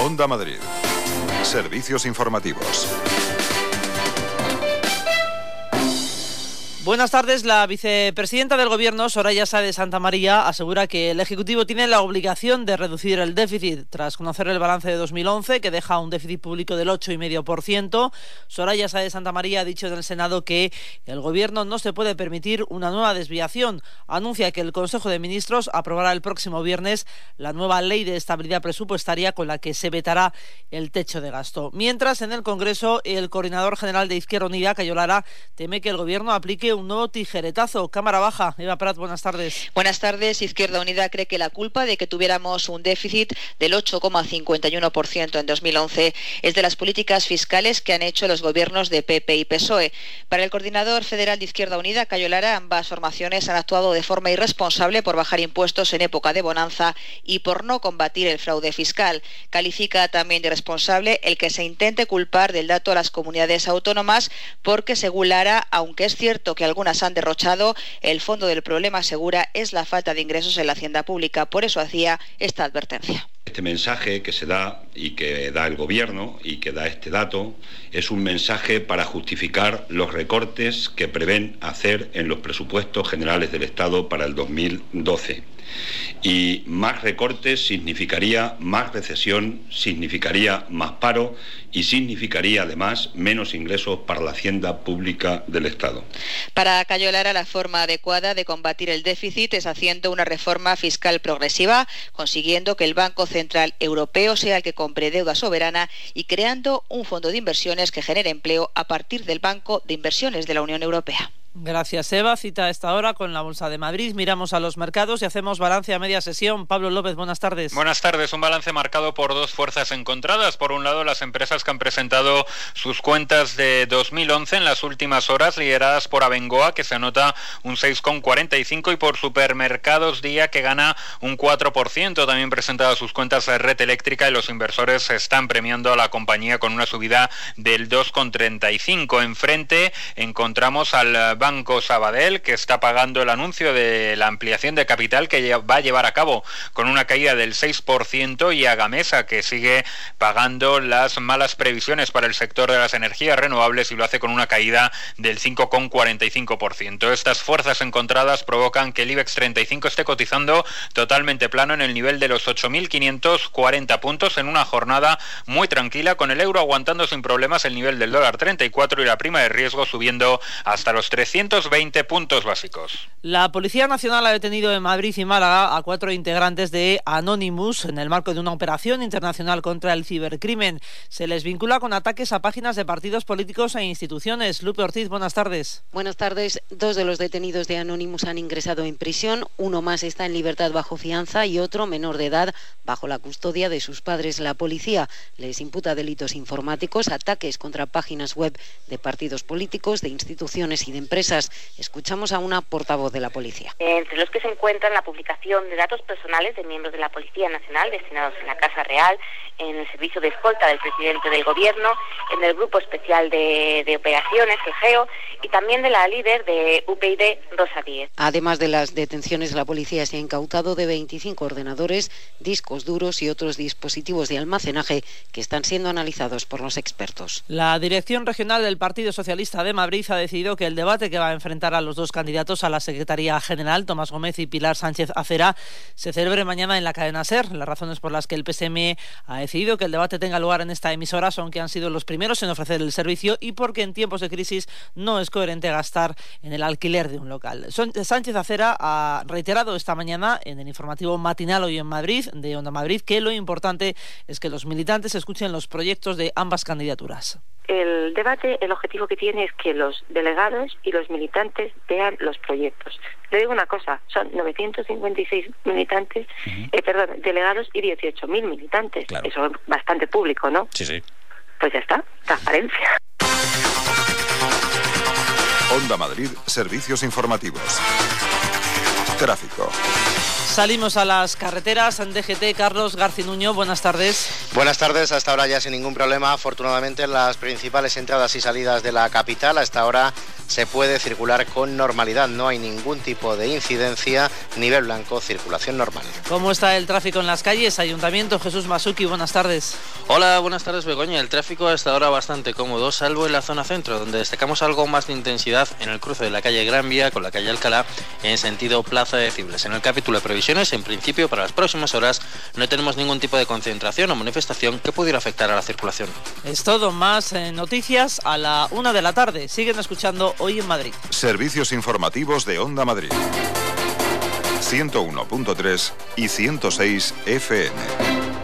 Onda Madrid. Servicios informativos. Buenas tardes. La vicepresidenta del Gobierno, Soraya Sáez de Santamaría, asegura que el Ejecutivo tiene la obligación de reducir el déficit. Tras conocer el balance de 2011, que deja un déficit público del 8,5%, Soraya Sáez de Santamaría ha dicho en el Senado que el Gobierno no se puede permitir una nueva desviación. Anuncia que el Consejo de Ministros aprobará el próximo viernes la nueva Ley de Estabilidad Presupuestaria con la que se vetará el techo de gasto. Mientras, en el Congreso, el coordinador general de Izquierda Unida, Cayo Lara, teme que el Gobierno aplique un nuevo tijeretazo. Cámara baja. Eva Prat, buenas tardes. Buenas tardes. Izquierda Unida cree que la culpa de que tuviéramos un déficit del 8,51% en 2011 es de las políticas fiscales que han hecho los gobiernos de PP y PSOE. Para el coordinador federal de Izquierda Unida, Cayo Lara, ambas formaciones han actuado de forma irresponsable por bajar impuestos en época de bonanza y por no combatir el fraude fiscal. Califica también de irresponsable el que se intente culpar del dato a las comunidades autónomas porque, según Lara, aunque es cierto que algunas han derrochado, el fondo del problema, asegura, es la falta de ingresos en la hacienda pública. Por eso hacía esta advertencia. Este mensaje que se da y que da el Gobierno y que da este dato es un mensaje para justificar los recortes que prevén hacer en los presupuestos generales del Estado para el 2012. Y más recortes significaría más recesión, significaría más paro y significaría además menos ingresos para la hacienda pública del Estado. Para Cayo Lara, la forma adecuada de combatir el déficit es haciendo una reforma fiscal progresiva, consiguiendo que el Banco Central Europeo sea el que compre deuda soberana y creando un fondo de inversiones que genere empleo a partir del Banco de Inversiones de la Unión Europea. Gracias, Eva. Cita a esta hora con la Bolsa de Madrid. Miramos a los mercados y hacemos balance a media sesión. Pablo López, buenas tardes. Buenas tardes. Un balance marcado por dos fuerzas encontradas. Por un lado, las empresas que han presentado sus cuentas de 2011 en las últimas horas, lideradas por Abengoa, que se anota un 6,45, y por Supermercados Día, que gana un 4%. También presentadas sus cuentas de Red Eléctrica, y los inversores están premiando a la compañía con una subida del 2,35. Enfrente encontramos al Banco Sabadell, que está pagando el anuncio de la ampliación de capital que va a llevar a cabo con una caída del 6%, y a Gamesa, que sigue pagando las malas previsiones para el sector de las energías renovables y lo hace con una caída del 5,45%. Estas fuerzas encontradas provocan que el IBEX 35 esté cotizando totalmente plano en el nivel de los 8.540 puntos en una jornada muy tranquila, con el euro aguantando sin problemas el nivel del dólar 34 y la prima de riesgo subiendo hasta los 320 puntos básicos. La Policía Nacional ha detenido en Madrid y Málaga a 4 integrantes de Anonymous en el marco de una operación internacional contra el cibercrimen. Se les vincula con ataques a páginas de partidos políticos e instituciones. Lupe Ortiz, buenas tardes. Buenas tardes. 2 de los detenidos de Anonymous han ingresado en prisión. Uno más está en libertad bajo fianza y otro, menor de edad, bajo la custodia de sus padres. La policía les imputa delitos informáticos, ataques contra páginas web de partidos políticos, de instituciones y de empresas. Escuchamos a una portavoz de la policía. Entre los que se encuentran la publicación de datos personales de miembros de la Policía Nacional destinados en la Casa Real, en el servicio de escolta del presidente del Gobierno, en el Grupo Especial de Operaciones, el GEO, y también de la líder de UPyD, Rosa Díez. Además de las detenciones, la policía se ha incautado de 25 ordenadores, discos duros y otros dispositivos de almacenaje que están siendo analizados por los expertos. La Dirección Regional del Partido Socialista de Madrid ha decidido que el debate que va a enfrentar a los dos candidatos a la Secretaría General, Tomás Gómez y Pilar Sánchez Acera, se celebre mañana en la cadena SER. Las razones por las que el PSM ha decidido que el debate tenga lugar en esta emisora son que han sido los primeros en ofrecer el servicio y porque en tiempos de crisis no es coherente gastar en el alquiler de un local. Sánchez Acera ha reiterado esta mañana en el informativo matinal Hoy en Madrid, de Onda Madrid, que lo importante es que los militantes escuchen los proyectos de ambas candidaturas. El debate, el objetivo que tiene es que los delegados y los militantes vean los proyectos. Le digo una cosa, son 956 militantes, delegados y 18.000 militantes. Claro. Eso es bastante público, ¿no? Sí, sí. Pues ya está, transparencia. Onda Madrid, servicios informativos. Tráfico. Salimos a las carreteras en DGT. Carlos Garcinuño, buenas tardes. Buenas tardes, hasta ahora ya sin ningún problema. Afortunadamente en las principales entradas y salidas de la capital hasta ahora se puede circular con normalidad. No hay ningún tipo de incidencia. Nivel blanco, circulación normal. ¿Cómo está el tráfico en las calles? Ayuntamiento, Jesús Masuki, buenas tardes. Hola, buenas tardes, Begoña. El tráfico hasta ahora bastante cómodo, salvo en la zona centro, donde destacamos algo más de intensidad en el cruce de la calle Gran Vía con la calle Alcalá en sentido Plaza de Cibles. En el capítulo de previsiones, en principio, para las próximas horas no tenemos ningún tipo de concentración o manifestación que pudiera afectar a la circulación. Es todo, más noticias a la 1 de la tarde. Siguen escuchando Hoy en Madrid. Servicios informativos de Onda Madrid. 101.3 y 106 FM.